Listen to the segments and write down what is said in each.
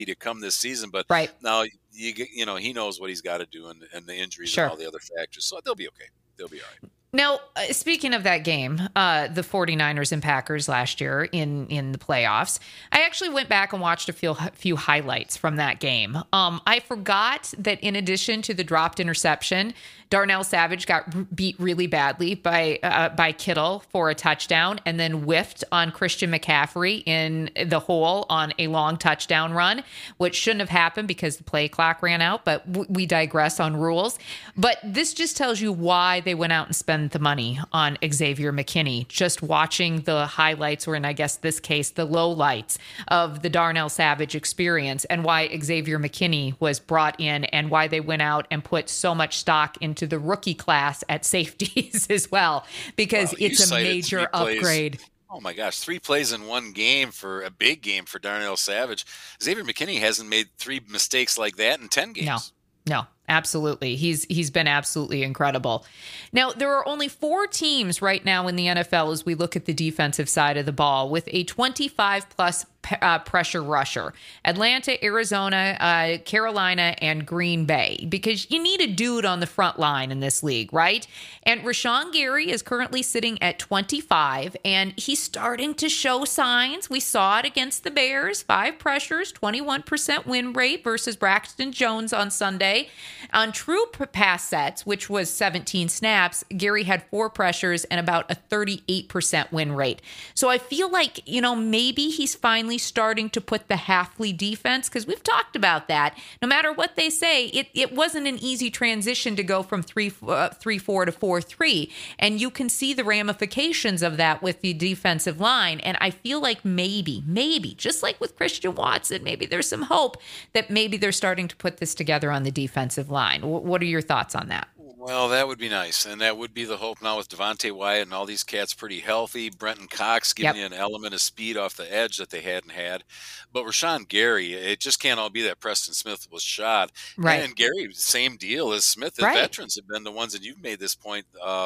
to come this season, but Right. now he knows what he's got to do, and the injuries and Sure. all the other factors, so they'll be okay. They'll be all right. Now, speaking of that game, the 49ers and Packers last year in the playoffs, I actually went back and watched a few highlights from that game. I forgot that in addition to the dropped interception, Darnell Savage got beat really badly by Kittle for a touchdown and then whiffed on Christian McCaffrey in the hole on a long touchdown run, which shouldn't have happened because the play clock ran out, but we digress on rules. But this just tells you why they went out and spent the money on Xavier McKinney. Just watching the highlights, or in, I guess, this case, the lowlights of the Darnell Savage experience, and why Xavier McKinney was brought in, and why they went out and put so much stock into the rookie class at safeties as well, because it's a major upgrade. Oh my gosh, 3 plays in one game for a big game for Darnell Savage. Xavier McKinney hasn't made 3 mistakes like that in 10 games. No, absolutely. He's been absolutely incredible. Now, there are only 4 teams right now in the NFL as we look at the defensive side of the ball with a 25 plus pressure rusher: Atlanta, Arizona, Carolina, and Green Bay, because you need a dude on the front line in this league, right? And Rashawn Gary is currently sitting at 25, and he's starting to show signs. We saw it against the Bears: 5 pressures, 21% win rate versus Braxton Jones on Sunday. On true pass sets, which was 17 snaps, Gary had 4 pressures and about a 38% win rate. So I feel like, maybe he's finally starting to put the Hafley defense, because we've talked about that. No matter what they say, it wasn't an easy transition to go from 3-4 to 4-3. And you can see the ramifications of that with the defensive line. And I feel like maybe, just like with Christian Watson, maybe there's some hope that maybe they're starting to put this together on the defensive line. What are your thoughts on that? Well, that would be nice, and that would be the hope now with Devontae Wyatt and all these cats pretty healthy. Brenton Cox giving you an element of speed off the edge that they hadn't had. But Rashawn Gary, it just can't all be that Preston Smith was shot. Right. And Gary, same deal as Smith. The veterans have been the ones, and you've made this point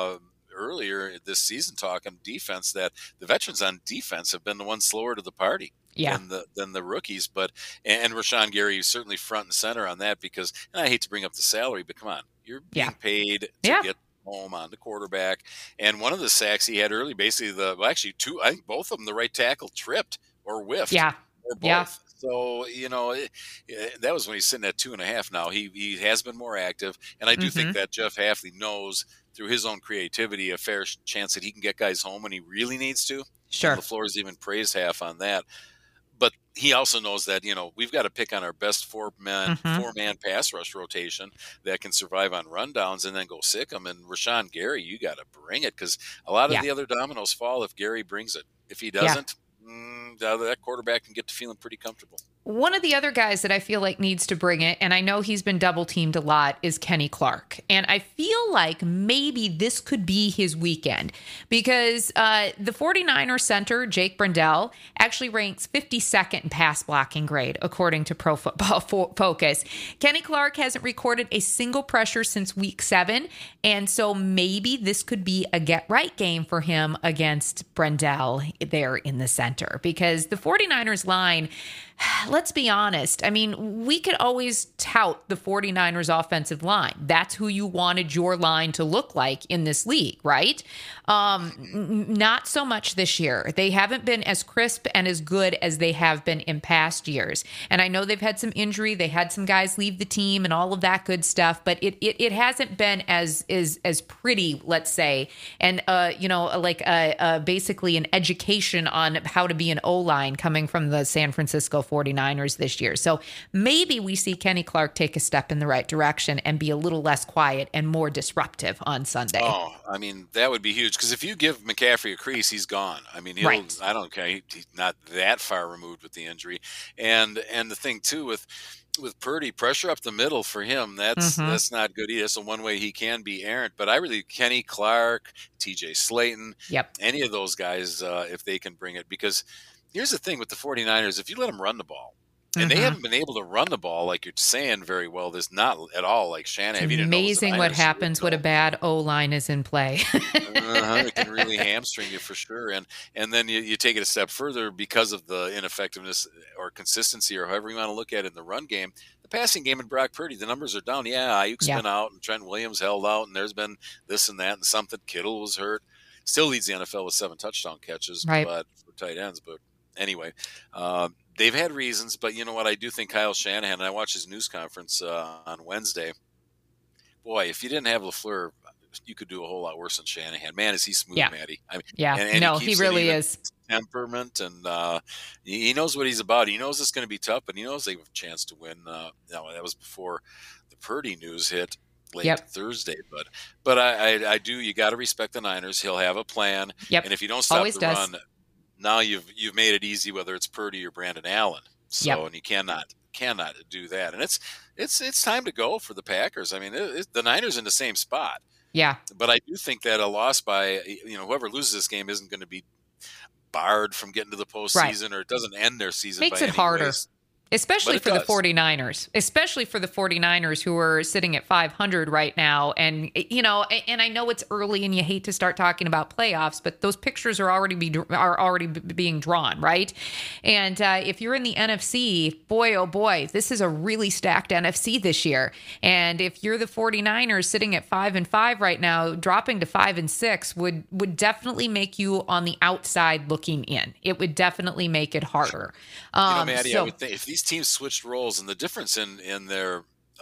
earlier this season talking defense, that the veterans on defense have been the ones slower to the party. Than the rookies, and Rashawn Gary is certainly front and center on that, because, and I hate to bring up the salary, but come on, you're being paid to get home on the quarterback. And one of the sacks he had early, basically actually 2, I think both of them, the right tackle tripped or whiffed, or both. So that was when he's sitting at 2.5. Now he has been more active, and I do think that Jeff Hafley knows through his own creativity a fair chance that he can get guys home when he really needs to. Sure, LaFleur's even praised Half on that. But he also knows that, we've got to pick on our best 4-man pass rush rotation that can survive on rundowns and then go sick them. And Rashawn Gary, you got to bring it, because a lot of the other dominoes fall if Gary brings it. If he doesn't, that quarterback can get to feeling pretty comfortable. One of the other guys that I feel like needs to bring it, and I know he's been double teamed a lot, is Kenny Clark. And I feel like maybe this could be his weekend, because the 49er center, Jake Brendel, actually ranks 52nd in pass blocking grade, according to Pro Football Focus. Kenny Clark hasn't recorded a single pressure since week 7. And so maybe this could be a get-right game for him against Brendel there in the center, because the 49ers line, let's be honest. I mean, we could always tout the 49ers offensive line. That's who you wanted your line to look like in this league, right? Not so much this year. They haven't been as crisp and as good as they have been in past years. And I know they've had some injury. They had some guys leave the team and all of that good stuff, but it hasn't been as pretty, let's say. And, basically an education on how to be an O-line coming from the San Francisco 49ers this year. So maybe we see Kenny Clark take a step in the right direction and be a little less quiet and more disruptive on Sunday. Oh, I mean, that would be huge, because if you give McCaffrey a crease, he's gone. I mean, I don't care. He's not that far removed with the injury. And the thing, too, with Purdy, pressure up the middle for him, that's not good either. So one way he can be errant. But Kenny Clark, TJ Slayton, any of those guys, if they can bring it. Because here's the thing with the 49ers, if you let them run the ball, And they haven't been able to run the ball, like you're saying, very well. There's not at all like Shanahan. It's amazing what happens when a bad O-line is in play. It can really hamstring you for sure. And then you take it a step further because of the ineffectiveness or consistency or however you want to look at it in the run game. The passing game in Brock Purdy, the numbers are down. Yeah, Ayuk's been out and Trent Williams held out and there's been this and that and something. Kittle was hurt. Still leads the NFL with 7 touchdown catches but for tight ends. But anyway, they've had reasons, but you know what? I do think Kyle Shanahan, and I watched his news conference on Wednesday. Boy, if you didn't have LaFleur, you could do a whole lot worse than Shanahan. Man, is he smooth, Maddie. I mean, and he really is. Temperament, and he knows what he's about. He knows it's going to be tough, but he knows they have a chance to win. That was before the Purdy news hit late Thursday. But I do. You got to respect the Niners. He'll have a plan. And if you don't stop the run, now you've made it easy, whether it's Purdy or Brandon Allen. So and you cannot do that. And it's time to go for the Packers. I mean, the Niners in the same spot. Yeah. But I do think that a loss by whoever loses this game isn't going to be barred from getting to the postseason, or it doesn't end their season. Makes by it harder. Ways. Especially for the 49ers, who are sitting at 500 right now. And, and I know it's early and you hate to start talking about playoffs, but those pictures are already being drawn, right? And if you're in the NFC, boy, oh boy, this is a really stacked NFC this year. And if you're the 49ers sitting at 5-5 right now, dropping to 5-6 would definitely make you on the outside looking in. It would definitely make it harder. Maddie, I would think if these teams switched roles, and the difference in their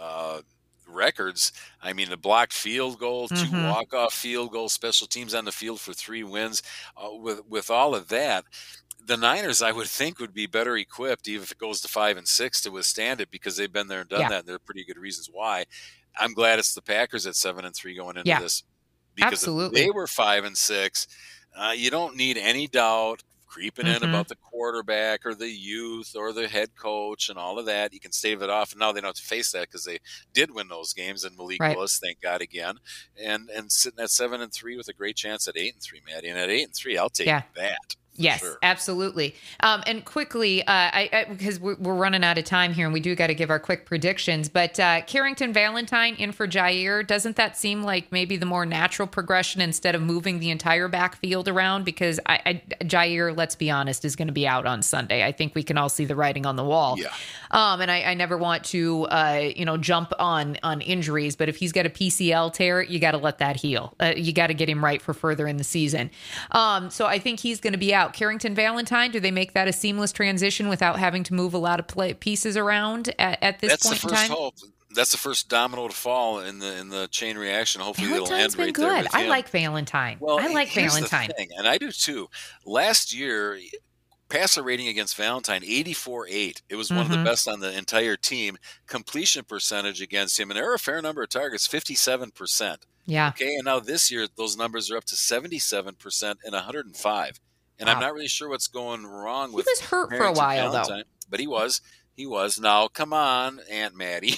records, I mean, a blocked field goal, 2 walk-off field goals, special teams on the field for 3 wins, with all of that, the Niners, I would think, would be better equipped, even if it goes to 5-6, to withstand it, because they've been there and done that, and there are pretty good reasons why. I'm glad it's the Packers at 7-3 going into this, because if they were 5-6, you don't need any doubt creeping in about the quarterback or the youth or the head coach and all of that. You can stave it off. And now they don't have to face that because they did win those games, and Malik Willis, thank God, again. And sitting at 7-3 with a great chance at 8-3, Maddie. And at 8-3, I'll take that. Yes, sure. Absolutely. And quickly, because we're running out of time here and we do got to give our quick predictions, but Carrington Valentine in for Jair, doesn't that seem like maybe the more natural progression instead of moving the entire backfield around? Because Jair, let's be honest, is going to be out on Sunday. I think we can all see the writing on the wall. Yeah. And I never want to, jump on injuries, but if he's got a PCL tear, you got to let that heal. You got to get him right for further in the season. So I think he's going to be out. Carrington Valentine, do they make that a seamless transition without having to move a lot of pieces around at this point in time? That's the first hope. That's the first domino to fall in the chain reaction. Hopefully it'll end right there with him. I like Valentine. Well, I like Valentine. The thing, and I do too. Last year, passer rating against Valentine, 84.8. It was one of the best on the entire team. Completion percentage against him, and there are a fair number of targets, 57%. Yeah. Okay, and now this year, those numbers are up to 77% and 105. And I'm not really sure what's going wrong with him. He was hurt for a while, Valentine, though. But he was. Now, come on, Aunt Maddie.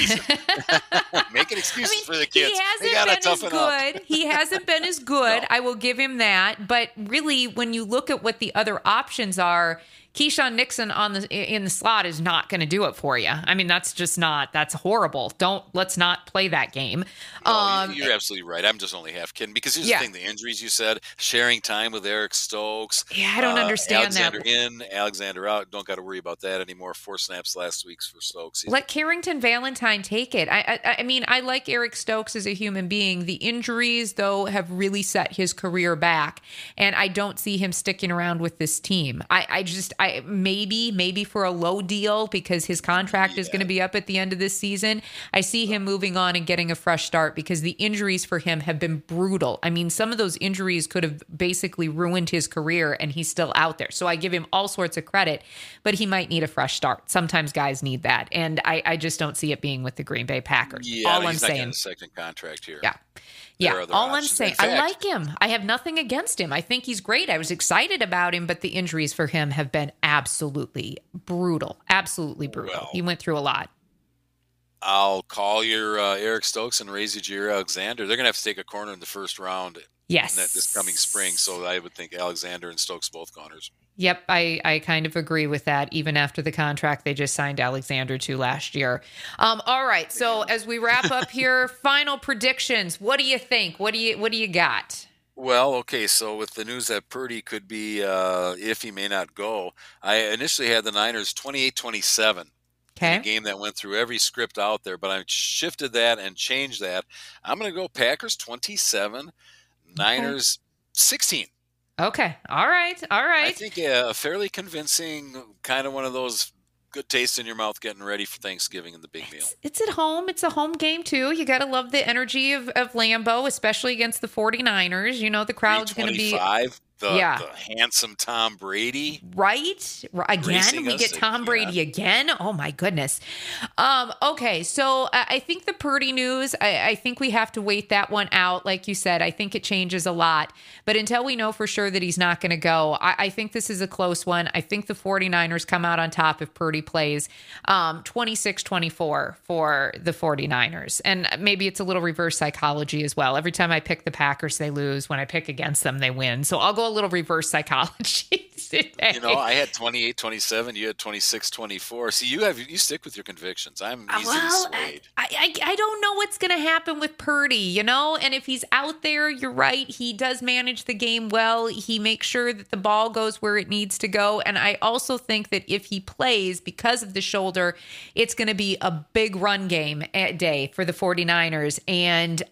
Making excuses for the kids. He hasn't been as good. He hasn't been as good. No. I will give him that. But really, when you look at what the other options are, Keyshawn Nixon in the slot is not going to do it for you. I mean, that's horrible. Let's not play that game. No, you're absolutely right. I'm just only half kidding, because here's the thing: the injuries you said, sharing time with Eric Stokes. Yeah, I don't understand Alexander in, Alexander out. Don't got to worry about that anymore. 4 snaps last week for Stokes. Let Carrington Valentine take it. I mean, I like Eric Stokes as a human being. The injuries, though, have really set his career back, and I don't see him sticking around with this team. Maybe for a low deal, because his contract is going to be up at the end of this season. I see him moving on and getting a fresh start, because the injuries for him have been brutal. I mean, some of those injuries could have basically ruined his career, and he's still out there. So I give him all sorts of credit, but he might need a fresh start. Sometimes guys need that. And I just don't see it being with the Green Bay Packers. Yeah, all I'm saying. Not getting a second contract here. Yeah. Yeah, all I'm saying, I like him. I have nothing against him. I think he's great. I was excited about him, but the injuries for him have been absolutely brutal. Absolutely brutal. Well, he went through a lot. I'll call your Eric Stokes and raise you Jair Alexander. They're going to have to take a corner in the first round. Yes. This coming spring. So I would think Alexander and Stokes both corners. Yep, I kind of agree with that, even after the contract they just signed Alexander to last year. All right, so as we wrap up here, final predictions. What do you think? What do you got? Well, okay, so with the news that Purdy could be, if he may not go, I initially had the Niners 28-27. Okay. A game that went through every script out there, but I shifted that and changed that. I'm going to go Packers 27, Niners 16. Okay. All right. I think a fairly convincing, kind of one of those good taste in your mouth getting ready for Thanksgiving and the big meal. It's at home. It's a home game, too. You got to love the energy of Lambeau, especially against the 49ers. You know, the crowd's going to be... The handsome Tom Brady. Right? Again? We get Tom Brady again? Oh, my goodness. Okay, so I think the Purdy news, I think we have to wait that one out. Like you said, I think it changes a lot. But until we know for sure that he's not going to go, I think this is a close one. I think the 49ers come out on top if Purdy plays 26-24 for the 49ers. And maybe it's a little reverse psychology as well. Every time I pick the Packers, they lose. When I pick against them, they win. So I'll go a little reverse psychology today. You know, I had 28-27. You had 26-24. See, you stick with your convictions. I'm easily swayed. I don't know what's going to happen with Purdy, you know? And if he's out there, you're right. He does manage the game well. He makes sure that the ball goes where it needs to go. And I also think that if he plays because of the shoulder, it's going to be a big run game day for the 49ers. And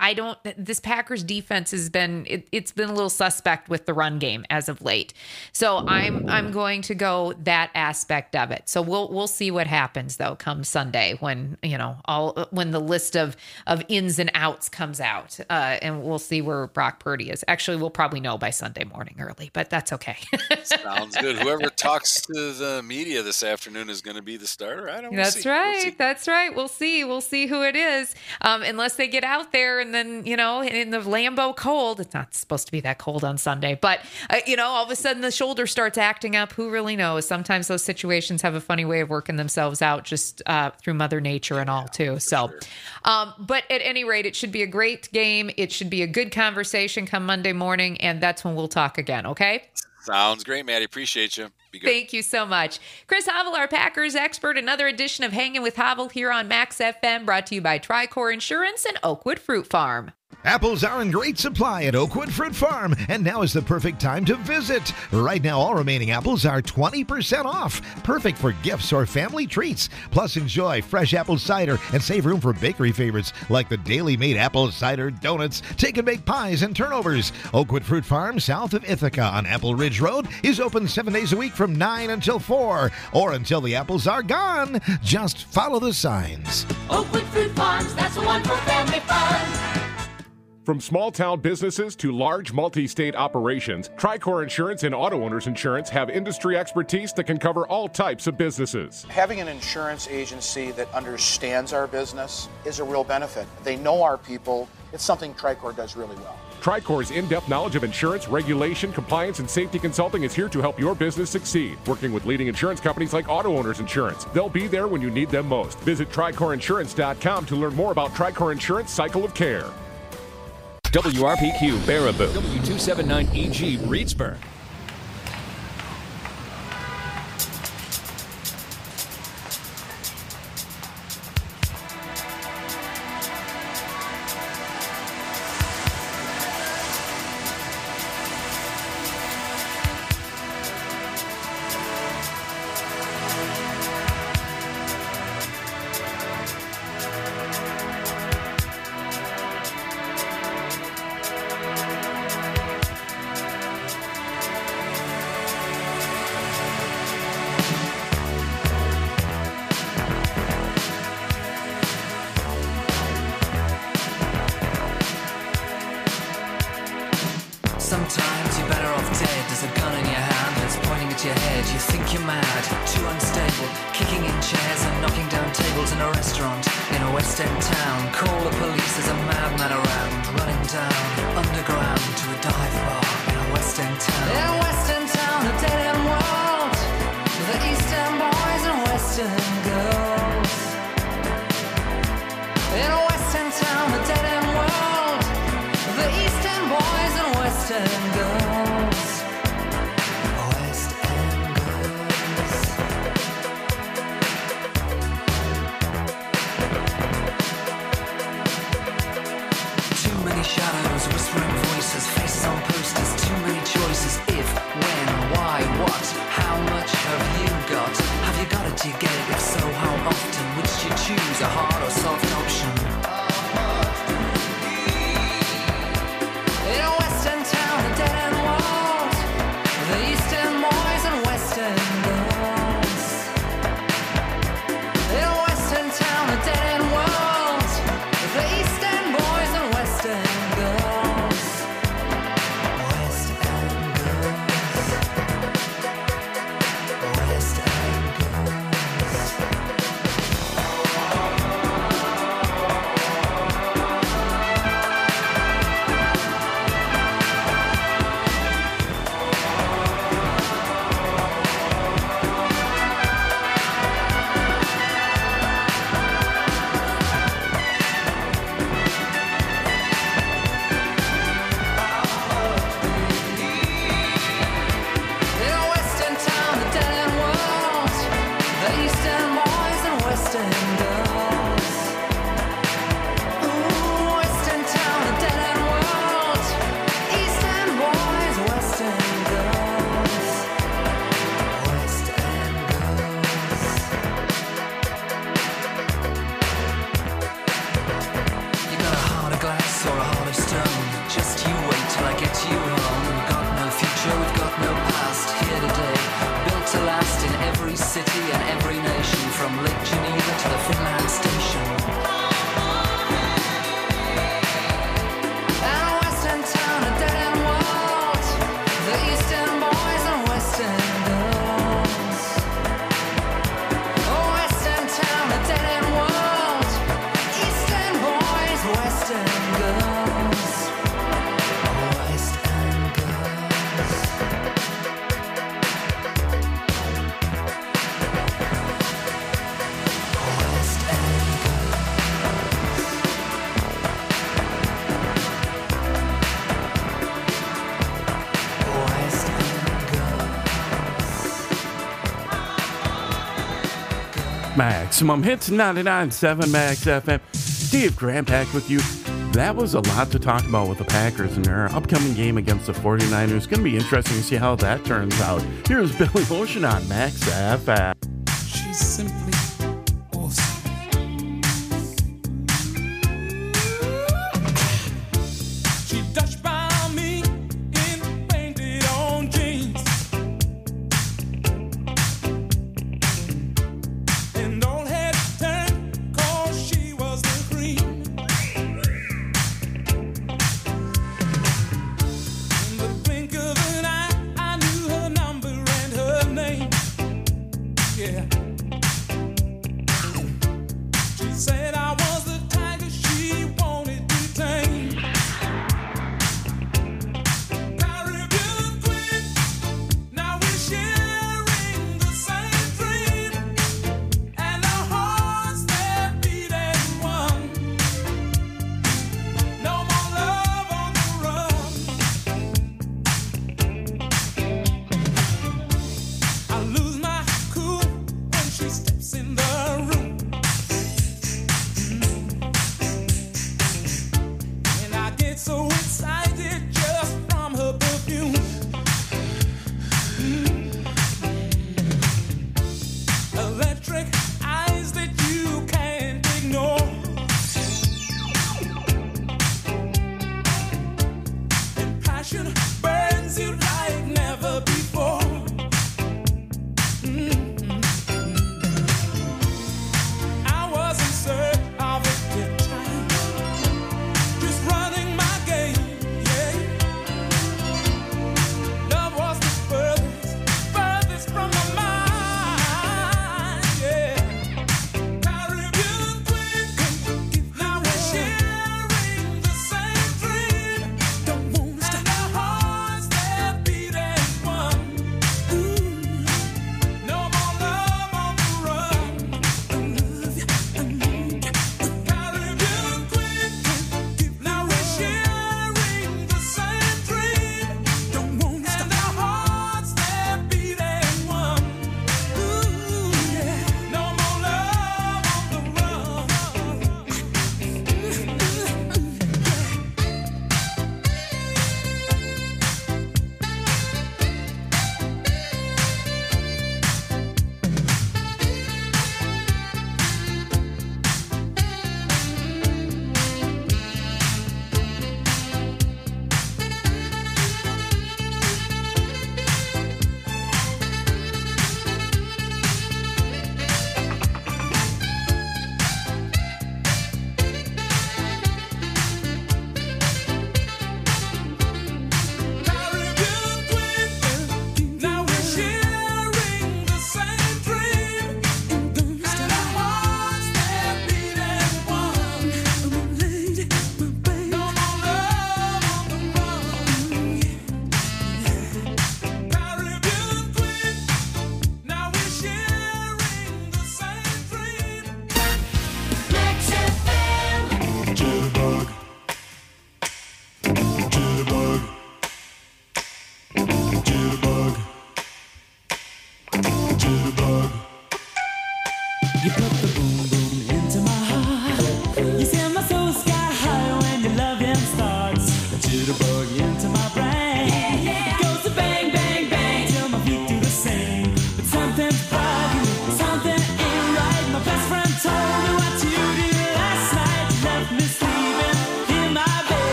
this Packers defense has been, it's been a little suspect with the run game as of late. So I'm going to go that aspect of it. So we'll see what happens though come Sunday when, you know, when the list of ins and outs comes out, and we'll see where Brock Purdy is. Actually, we'll probably know by Sunday morning early, but that's okay. Sounds good. Whoever talks to the media this afternoon is going to be the starter. That's right. We'll see who it is. Unless they get out there and then, you know, in the Lambeau cold, it's not supposed to be that cold on Sunday, but you know, all of a sudden the shoulder starts acting up. Who really knows? Sometimes those situations have a funny way of working themselves out just through Mother Nature and all too. So, sure. But at any rate, it should be a great game. It should be a good conversation come Monday morning, and that's when we'll talk again. Okay. Sounds great, Maddie. Appreciate you. Be good. Thank you so much. Chris Havel, our Packers expert. Another edition of Hanging with Havel here on Max FM, brought to you by Tricor Insurance and Oakwood Fruit Farm. Apples are in great supply at Oakwood Fruit Farm, and now is the perfect time to visit. Right now, all remaining apples are 20% off. Perfect for gifts or family treats. Plus, enjoy fresh apple cider and save room for bakery favorites like the Daily Made apple cider donuts, take-and-bake pies, and turnovers. Oakwood Fruit Farm, south of Ithaca on Apple Ridge Road, is open 7 days a week from 9 until 4, or until the apples are gone. Just follow the signs. Oakwood Fruit Farms, that's the one for family fun. From small-town businesses to large multi-state operations, Tricor Insurance and Auto Owners Insurance have industry expertise that can cover all types of businesses. Having an insurance agency that understands our business is a real benefit. They know our people. It's something Tricor does really well. Tricor's in-depth knowledge of insurance, regulation, compliance, and safety consulting is here to help your business succeed. Working with leading insurance companies like Auto Owners Insurance. They'll be there when you need them most. Visit TricorInsurance.com to learn more about Tricor Insurance Cycle of Care. WRPQ Baraboo, W279EG Reedsburg. Sometimes you're better off dead. There's a gun in your hand that's pointing at your head. You think you're mad, too unstable, kicking in chairs and knocking down tables in a restaurant in a West End town. Call the police, there's a madman around, running down underground to a dive bar in a West End town. In a West End town, a dead end world, with the East End boys and West End girls. to the Finland station. And Western town, a dead end world. The Eastern boys and Western girls. Oh, Western town, a dead end world. Eastern boys, Western girls. Oh, Western girls. Maximum Hits 99.7 Max FM. Steve Grandpack with you. That was a lot to talk about with the Packers and their upcoming game against the 49ers. It's going to be interesting to see how that turns out. Here's Billy Ocean on Max FM. She's simply awesome. She touched by me in painted on jeans. And all had turned 'cause she was the cream. In the blink of an eye, I knew her number and her name. Yeah.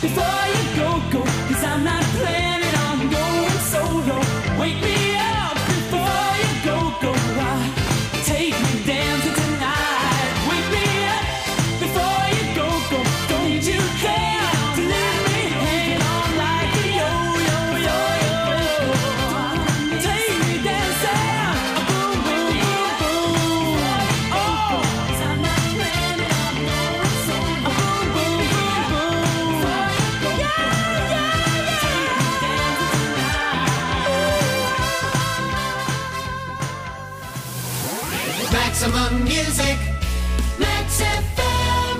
before you go, 'cause I'm not planning on going solo. Wake me up before you go. Take me dancing tonight. Wake me up before you go. Don't you care to leave me hanging on like a yo-yo. Take me dancing, boom, boom, boom, boom. Oh, 'cause I'm not planning on going solo. Boom, boom, boom, boom. Yeah. Maximum music, Max FM.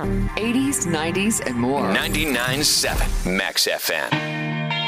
80s, 90s, and more. 99.7 Max FM.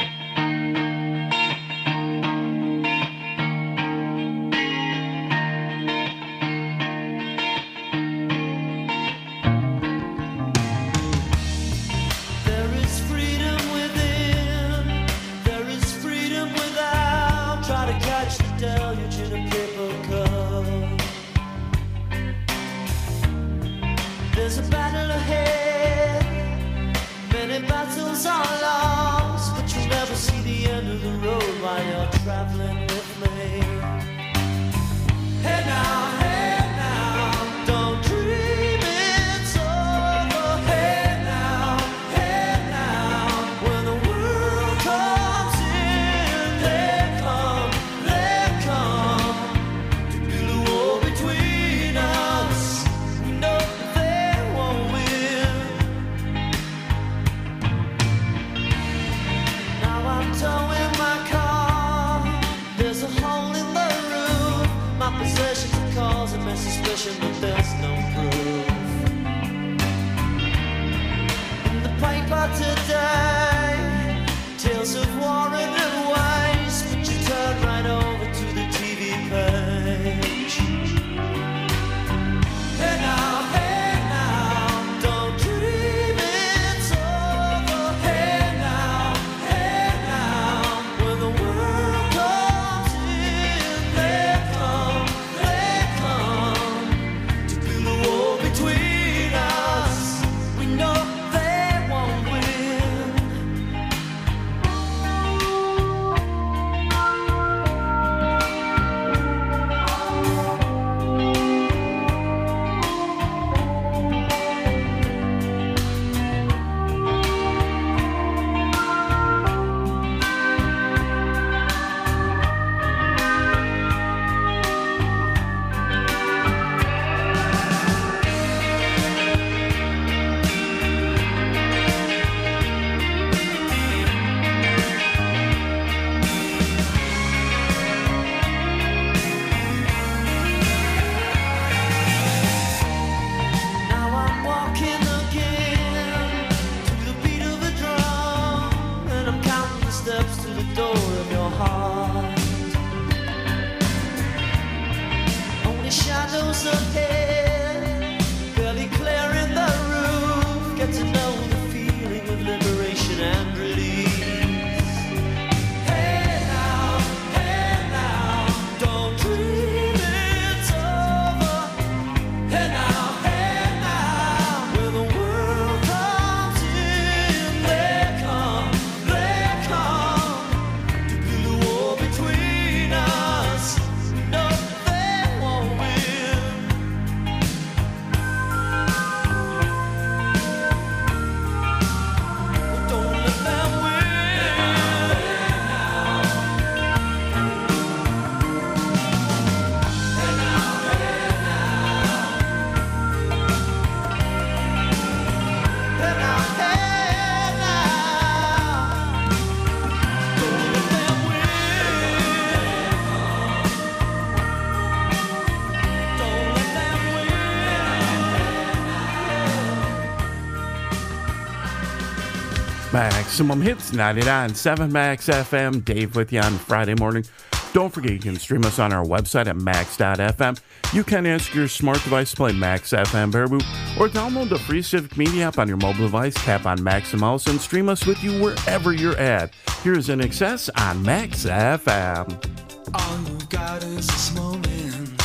Maximum Hits 99.7 Max FM. Dave with you on Friday morning. Don't forget you can stream us on our website at max.fm. You can ask your smart device to play Max FM Baraboo, or download the free Civic Media app on your mobile device, tap on Max and Mouse, and stream us with you wherever you're at. Here's In Excess on Max FM. All you've got is this moment.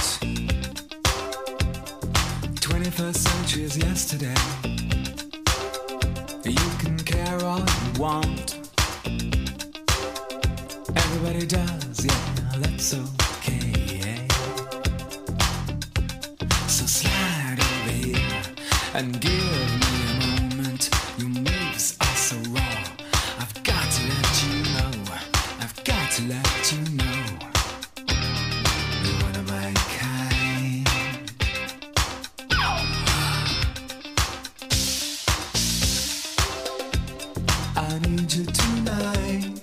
21st century is yesterday. You can care all you want. Everybody does, yeah, that's okay. So slide over here and give me a moment. Your moves are so raw. I've got to let you know. I've got to let you know. You're one of my kind. I need you tonight,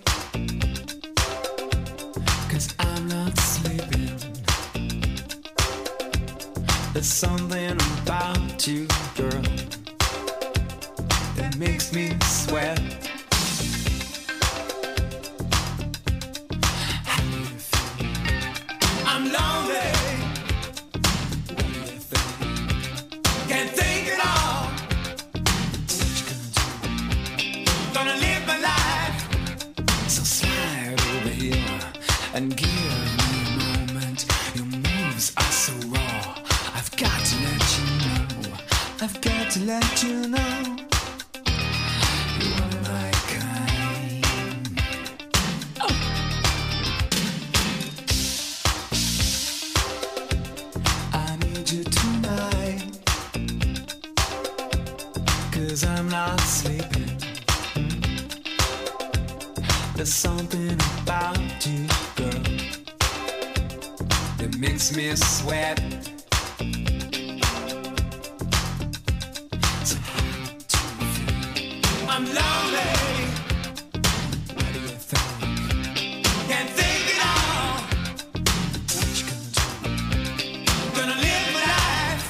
'cause I'm not sleeping. There's something about you, girl, makes me sweat. I'm lonely. What do you think? Can't think at all. What you gonna do? Gonna live my life. So slide over here and give me a moment. Your moves are so raw. I've got to let you know. I've got to let you know. You are my kind. Oh. I need you tonight, 'cause I'm not sleeping. There's something about you, girl, that makes me sweat. So I'm lonely. What do you think? Can't think at all. What you gonna do? Gonna live my life.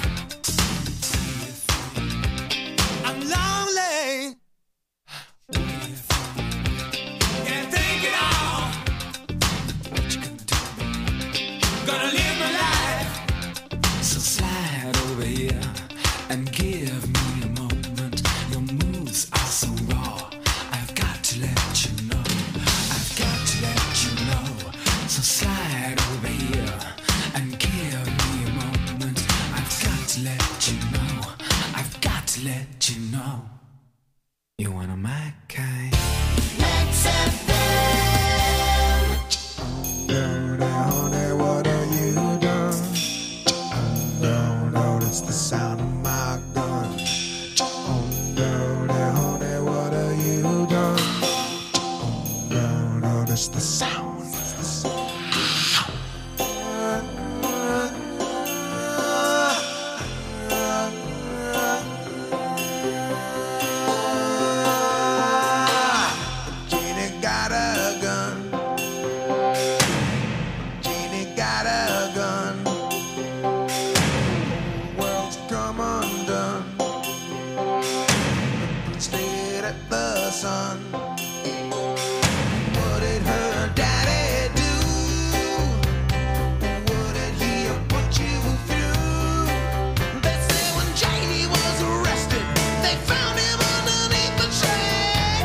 I'm lonely. What do you think? Can't think at all. What you gonna do? Gonna live my life. So slide over here and give me a moment. Your moves are so raw. I've got to let you know. I've got to let you know. So slide over here and give me a moment. I've got to let you know. I've got to let you know. You're one of my kind. Honey, what have you done? No, notice the sound of my gun. Honey, what have you done? No, notice the sound. Jeannie got a gun. Jeannie got a gun. World's come undone. Stayed at the sun. What did her daddy do? What did he put you through? They say when Janie was arrested, they found him underneath the tree.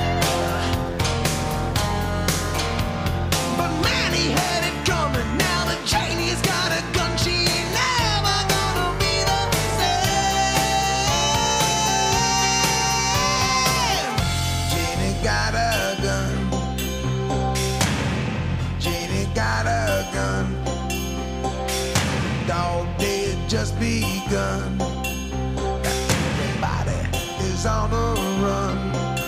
But man, he had it coming. Now that Janie's got a gun, she ain't never gonna be the same. Janie got a gun. Janie got a gun. Dog days just begun. Everybody is on the run.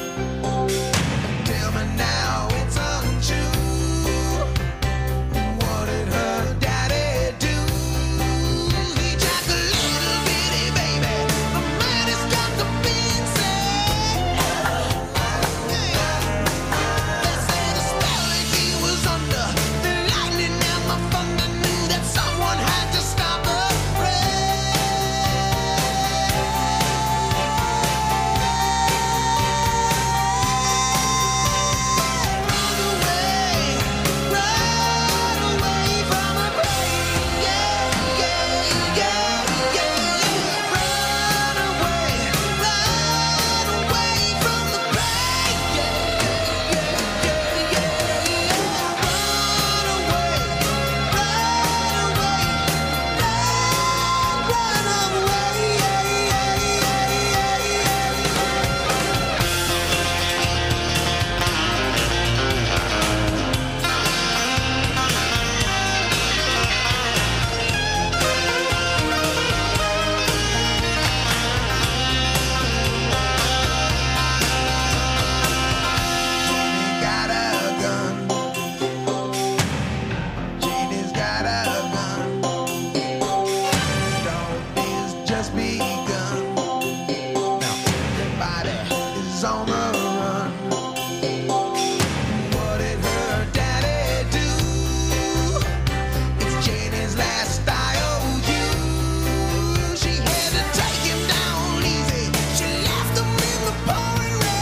Tell me now it's untrue. What did her daddy do? He jacked a little bitty baby. The man has got the big say. They say the spell that he was under, the lightning and the thunder knew that someone had to stop the Run away from the pain. Yeah, yeah, yeah, yeah. Run away from the pain. Yeah, yeah, yeah, yeah. Run away, Jeannie got a gun. Jeannie's got a gun. Dog is just begun. Now everybody is on the run. What did her daddy do? It's Janie's last IOU. She had to take him down easy. She left him in the pouring rain.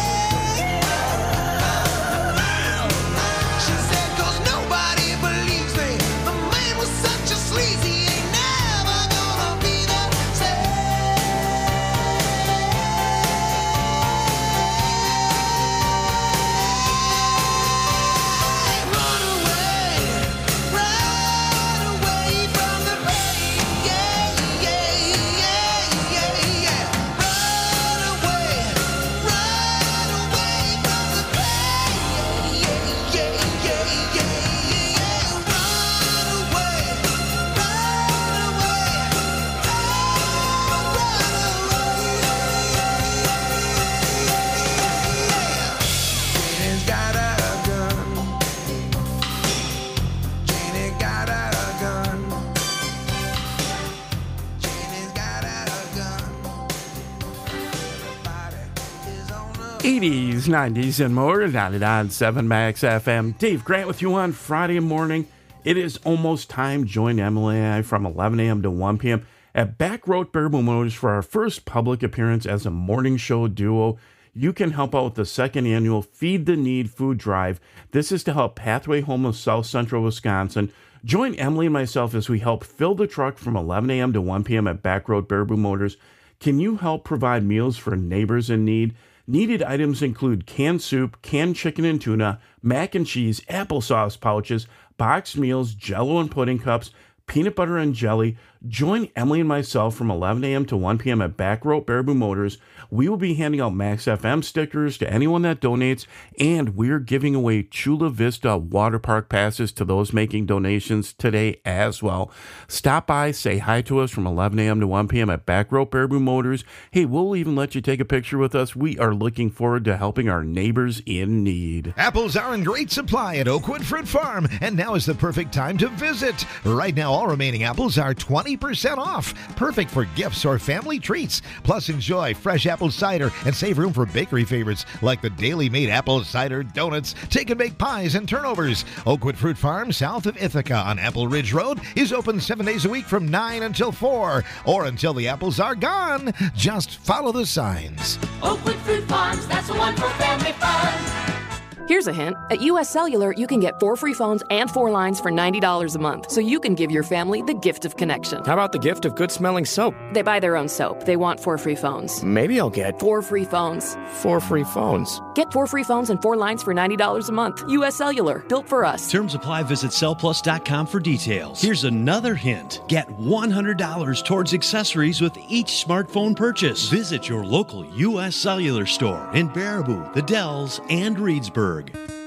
80s, 90s, and more. 99.7 Max FM. Dave Grant with you on Friday morning. It is almost time. Join Emily and I from 11 a.m. to 1 p.m. at Back Road Baraboo Motors for our first public appearance as a morning show duo. You can help out with the second annual Feed the Need food drive. This is to help Pathway Home of South Central Wisconsin. Join Emily and myself as we help fill the truck from 11 a.m. to 1 p.m. at Back Road Baraboo Motors. Can you help provide meals for neighbors in need? Needed items include canned soup, canned chicken and tuna, mac and cheese, applesauce pouches, boxed meals, Jell-O and pudding cups, peanut butter and jelly. Join Emily and myself from 11 a.m. to 1 p.m. at Back Road Baraboo Motors. We will be handing out Max FM stickers to anyone that donates, and we're giving away Chula Vista water park passes to those making donations today as well. Stop by, say hi to us from 11 a.m. to 1 p.m. at Back Road Baraboo Motors. Hey, we'll even let you take a picture with us. We are looking forward to helping our neighbors in need. Apples are in great supply at Oakwood Fruit Farm, and now is the perfect time to visit. Right now, all remaining apples are 20% off. Perfect for gifts or family treats. Plus, enjoy fresh apple cider and save room for bakery favorites like the Daily Made apple cider donuts, take and bake pies, and turnovers. Oakwood Fruit Farm, south of Ithaca on Apple Ridge Road, is open 7 days a week from 9 until 4, or until the apples are gone. Just follow the signs. Oakwood Fruit Farms, that's the one for family fun. Here's a hint. At U.S. Cellular, you can get 4 free phones and 4 lines for $90 a month, so you can give your family the gift of connection. How about the gift of good-smelling soap? They buy their own soap. They want 4 free phones. Maybe I'll get 4 free phones. 4 free phones. Get 4 free phones and 4 lines for $90 a month. U.S. Cellular, built for us. Terms apply. Visit cellplus.com for details. Here's another hint. Get $100 towards accessories with each smartphone purchase. Visit your local U.S. Cellular store in Baraboo, The Dells, and Reedsburg.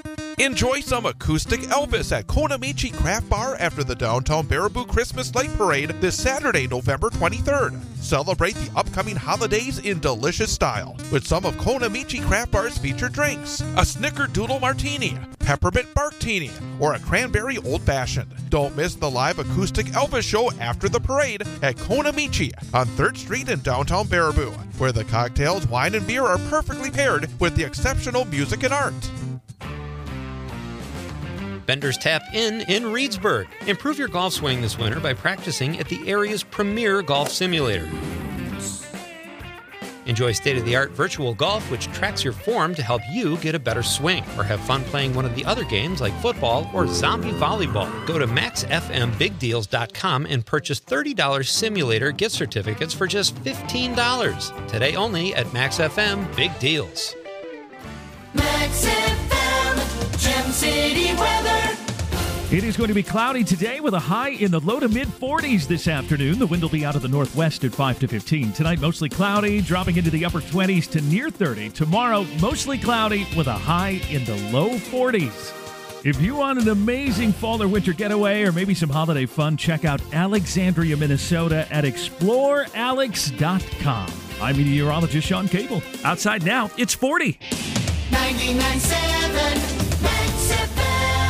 Enjoy some acoustic Elvis at Konamichi Craft Bar after the downtown Baraboo Christmas Light Parade this Saturday, November 23rd. Celebrate the upcoming holidays in delicious style with some of Konamichi Craft Bar's featured drinks: a Snickerdoodle Martini, Peppermint Barktini, or a Cranberry Old Fashioned. Don't miss the live acoustic Elvis show after the parade at Konamichi on 3rd Street in downtown Baraboo, where the cocktails, wine, and beer are perfectly paired with the exceptional music and art. Bender's Tap Inn in Reedsburg. Improve your golf swing this winter by practicing at the area's premier golf simulator. Enjoy state-of-the-art virtual golf, which tracks your form to help you get a better swing. Or have fun playing one of the other games like football or zombie volleyball. Go to maxfmbigdeals.com and purchase $30 simulator gift certificates for just $15. Today only at Max FM Big Deals. Max FM, Gem City weather. It is going to be cloudy today with a high in the low to mid-40s this afternoon. The wind will be out of the northwest at 5 to 15. Tonight, mostly cloudy, dropping into the upper 20s to near 30. Tomorrow, mostly cloudy with a high in the low 40s. If you want an amazing fall or winter getaway or maybe some holiday fun, check out Alexandria, Minnesota at explorealex.com. I'm meteorologist Sean Cable. Outside now, it's 40. 99.7 Max FM.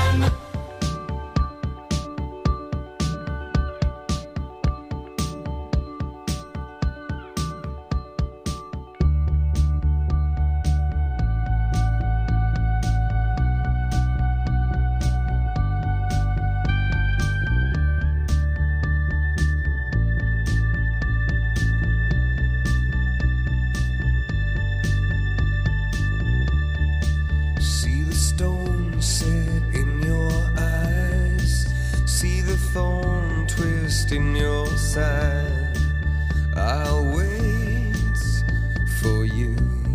In your side, I'll wait for you.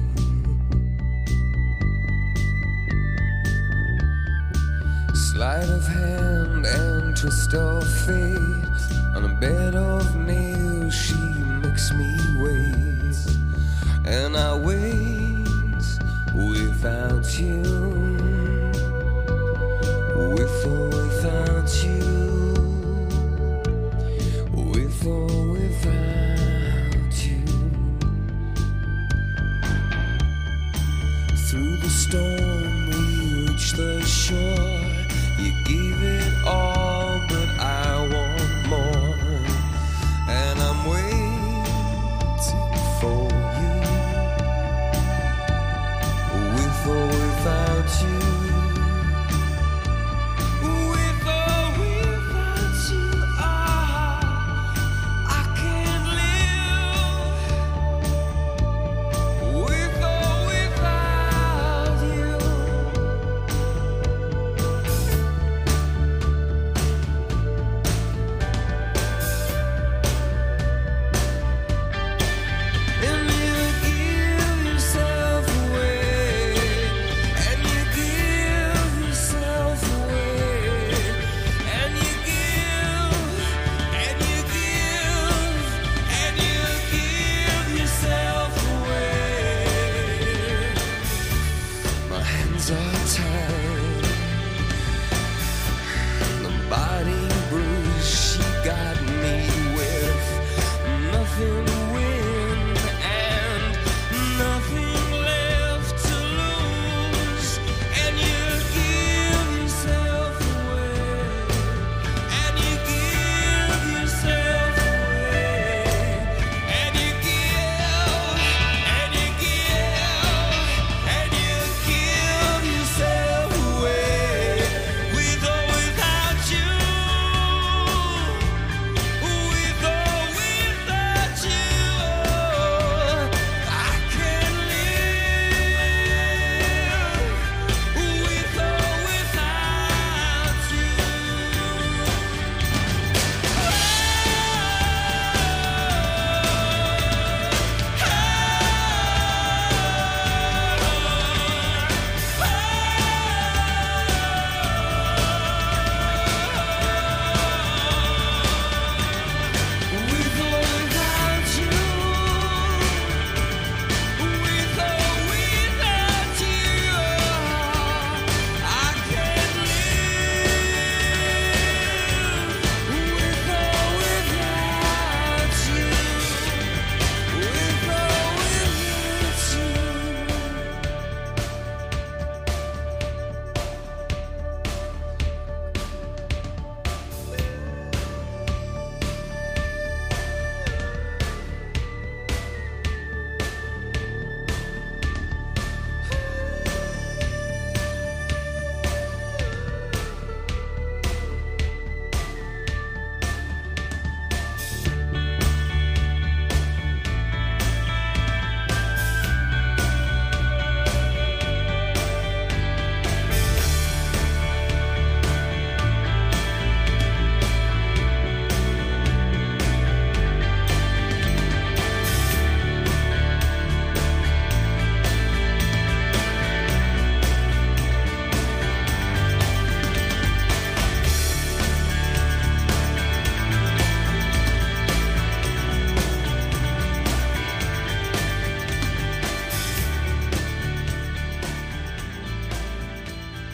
Sleight of hand and twist of fate. On a bed of nails, she makes me wait, and I wait without you, with or without you. With or without you. Through the storm we reach the shore. You gave it all, but I want more. And I'm waiting for you.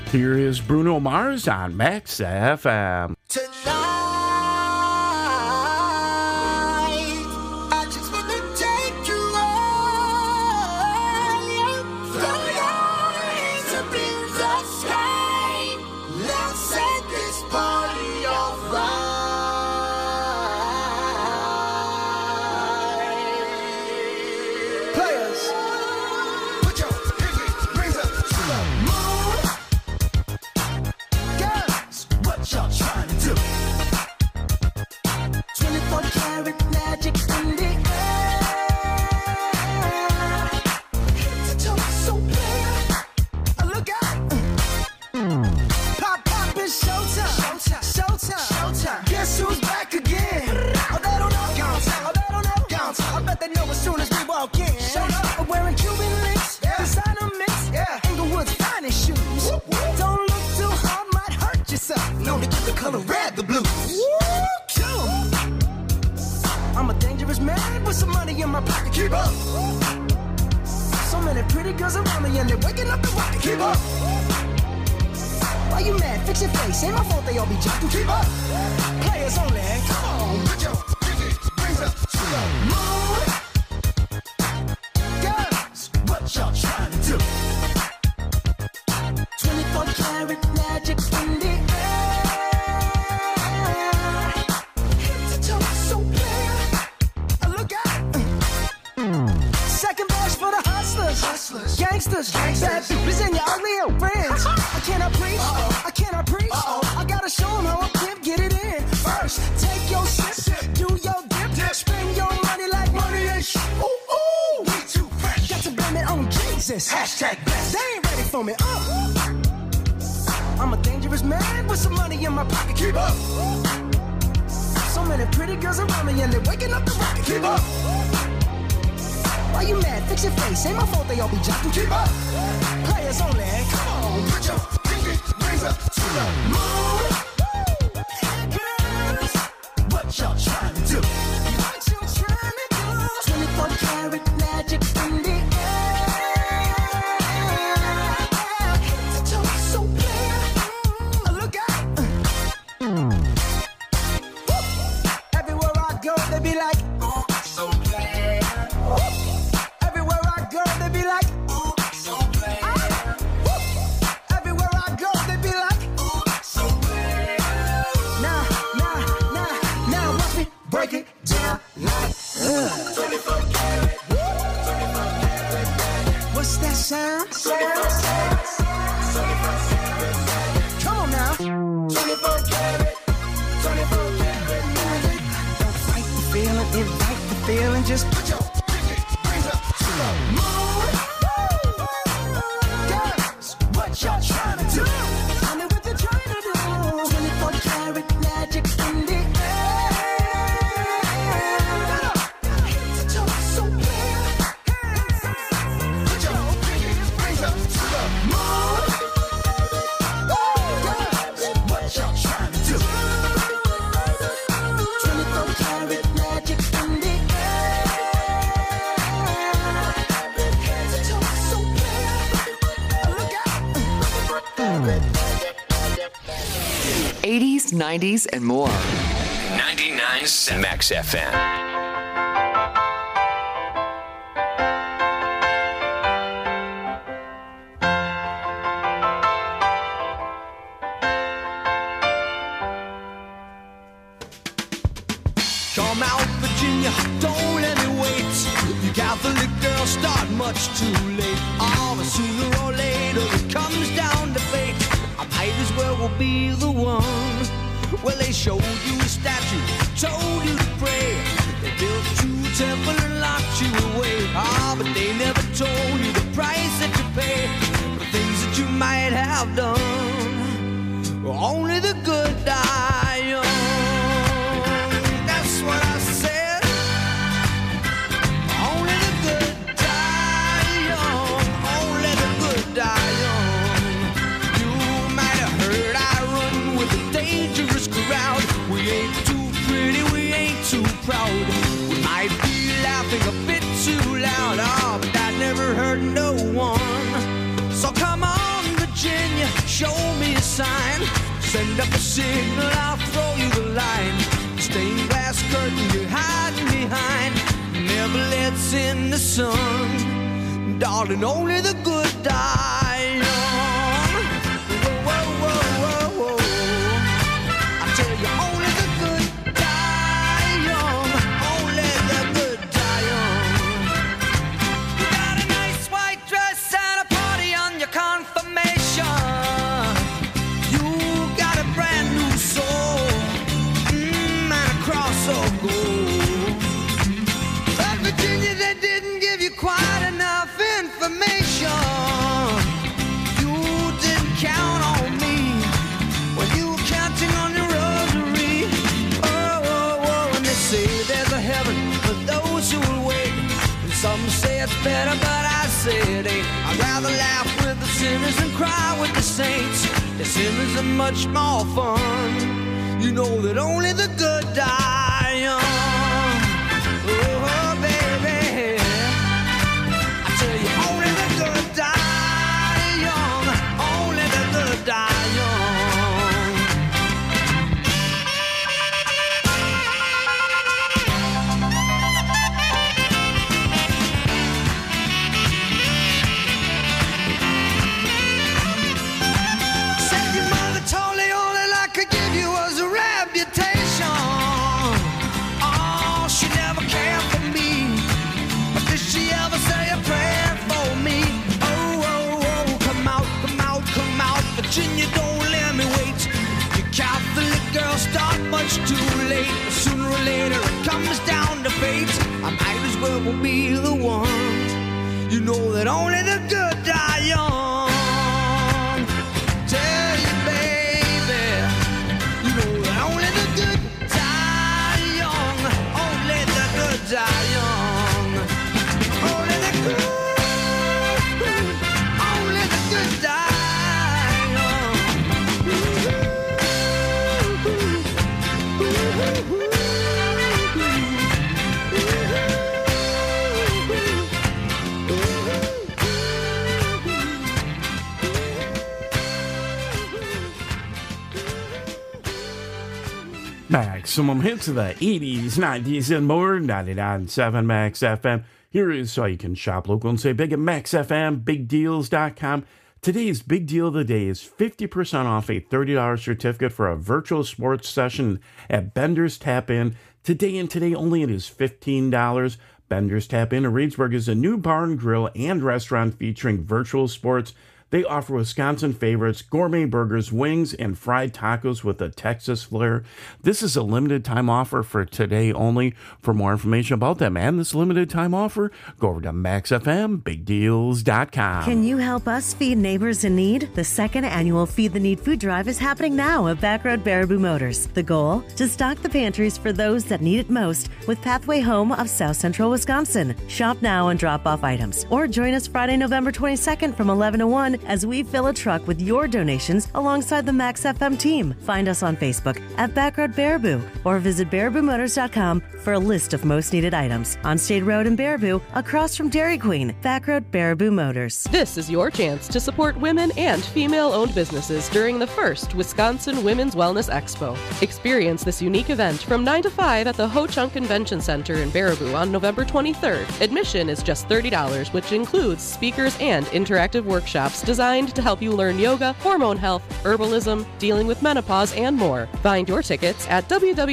Here is Bruno Mars on Max FM. I just wanna take you higher. Throw your hands up in the sky. Let's set this party on fire. Players, put your pinky rings up to the moon. Girls, what y'all trying to do? 24 karat magic in the air. Head to toe, so clear. Look out. Pop, pop, it's showtime. Showtime. Showtime. Showtime. Guess who's back again? Oh, they don't know. Oh, they don't know. I bet they know as soon as we walk in. Showed up. I'm wearing Cuban links. Designer mix. Inglewood's finest shoes. Don't look too hard, might hurt yourself. Known to get the color red, the blues. I'm a dangerous man with some money in my pocket. Keep up. So many pretty girls around me and they're waking up the rocket. Keep up. Why you mad? Fix your face. Ain't my fault they all be jocking. Keep up. Players only. Come on, put your pinky rings up to the moon. Girls, what y'all trying to do? 24 karat magic in the air. Head to toe, so clear. Look out. Second verse for the hustlers. Gangsters. Bad bitches and your ugly old friends. I cannot preach. I cannot preach. I gotta show them how I pimp, get it in. First, take your sip. Do your dip. Spend your money like money ain't shit. Ooh, ooh. We too fresh. Got to blame it on Jesus. Hashtag blessed. They ain't ready for me. I'm a dangerous man with some money in my pocket. Keep up. So many pretty girls around me and they're waking up the rocket. Keep up. Why you mad? Fix your face. Ain't my fault they all be jocking. Keep up. Players only. Come on, put your pinky rings up to the moon. Girls, what y'all trying to do? What you trying to do? 24 karat magic in the air. Head to toe, so clear. Look out. Everywhere I go, they be like, ooh, so clear. Everywhere I go, they be like, ooh, so clear. Everywhere I go, they be like, ooh, so clear. Now, watch me break it down like, 24 karat. What's that sound? Come on now. 24 karat. 24 karat magic. Don't fight the feeling, invite the feeling. Just put your pinky rings up to the moon. Girls, what y'all trying to do? Tell me what you're trying to do. 24 karat magic in the air. Head to toe, so clear. Put your pinky rings up to the moon. Girls, what y'all trying to do? 24 karat magic in the air. Head to toe, so clear. Look out. 80s, 90s, and more. 99.7 Max FM. Come out, Virginia, don't let me wait. You Catholic girls start much too late. Oh, but sooner or later it comes down to fate. I might as well be the one. Well, they showed you a statue, told you to pray. They built you a temple and locked you away. Ah, but they never told you the price that you pay for things that you might have done. Only the good die young. That's what I said. Only the good die young. Only the good die young. You might have heard I run with a dangerous crowd. We ain't too pretty, we ain't too proud. We might be laughing a bit too loud. Oh, but that never hurt no one. So come on, Virginia, show me a sign. Send up a signal, I'll throw you the line. Stained glass curtain you're hiding behind never lets in the sun. Darling, only the good die young. Whoa, whoa, whoa, whoa, whoa. I tell you, only the good die young. Only the good die young. You got a nice white dress and a party on your confirmation. You got a brand new soul, and a cross of gold. But Virginia, they didn't give you quite enough information. You didn't count on me when you were counting on your rosary. Oh, oh, oh, and they say there's a heaven for those who will wait. And some say it's better, but I say it ain't. I'd rather laugh with the sinners and cry with the saints. The sinners are much more fun. You know that only the good die young. Oh, baby, I tell you, only the good die young. Only the good die young. Said your mother told you all that I could give you was a reputation. Oh, she never cared for me. But did she ever say a prayer for me? Oh, oh, oh, come out, come out, come out. Virginia, don't let me wait. You Catholic girls start much too late. Sooner or later it comes down to fate. I might as well be the one. You know that only the good die young. Tell you, baby, you know that only the good die young. Only the good die young. Only the good, only the good die young. Maximum hits of the 80s, 90s, and more. 99.7 Max FM. Here is how you can shop local and say big at Max FM, bigdeals.com. Today's big deal of the day is 50% off a $30 certificate for a virtual sports session at Bender's Tap In. Today and today only, it is $15. Bender's Tap In in Reedsburg is a new bar and grill and restaurant featuring virtual sports. They offer Wisconsin favorites, gourmet burgers, wings, and fried tacos with a Texas flair. This is a limited time offer for today only. For more information about them and this limited time offer, go over to maxfmbigdeals.com. Can you help us feed neighbors in need? The second annual Feed the Need food drive is happening now at Backroad Baraboo Motors. The goal? To stock the pantries for those that need it most with Pathway Home of South Central Wisconsin. Shop now and drop off items. Or join us Friday, November 22nd from 11 to 1 as we fill a truck with your donations alongside the Max FM team. Find us on Facebook at Backroad Baraboo or visit BarabooMotors.com for a list of most needed items. On State Road in Baraboo, across from Dairy Queen, Backroad Baraboo Motors. This is your chance to support women and female-owned businesses during the first Wisconsin Women's Wellness Expo. Experience this unique event from 9 to 5 at the Ho Chunk Convention Center in Baraboo on November 23rd. Admission is just $30, which includes speakers and interactive workshops designed to help you learn yoga, hormone health, herbalism, dealing with menopause, and more. Find your tickets at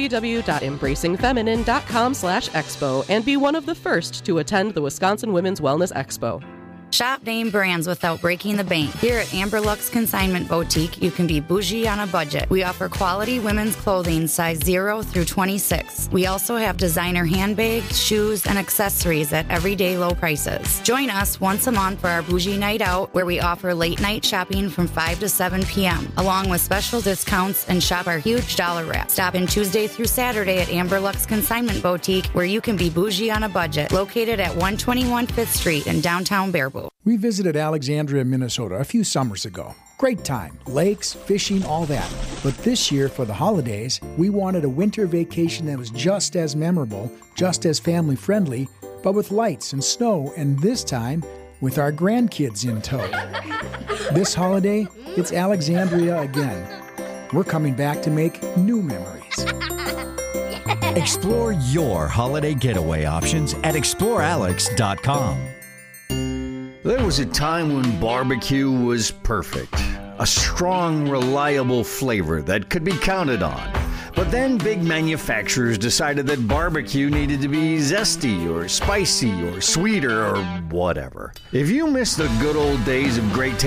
www.embracingfeminine.com/expo and be one of the first to attend the Wisconsin Women's Wellness Expo. Shop name brands without breaking the bank. Here at Amber Lux Consignment Boutique, you can be bougie on a budget. We offer quality women's clothing size 0 through 26. We also have designer handbags, shoes, and accessories at everyday low prices. Join us once a month for our bougie night out, where we offer late night shopping from 5 to 7 p.m., along with special discounts, and shop our huge dollar wrap. Stop in Tuesday through Saturday at Amber Lux Consignment Boutique, where you can be bougie on a budget, located at 121 5th Street in downtown Baraboo. We visited Alexandria, Minnesota a few summers ago. Great time. Lakes, fishing, all that. But this year, for the holidays, we wanted a winter vacation that was just as memorable, just as family-friendly, but with lights and snow, and this time, with our grandkids in tow. This holiday, it's Alexandria again. We're coming back to make new memories. Explore your holiday getaway options at explorealex.com. There was a time when barbecue was perfect. A strong, reliable flavor that could be counted on. But then big manufacturers decided that barbecue needed to be zesty or spicy or sweeter or whatever. If you miss the good old days of great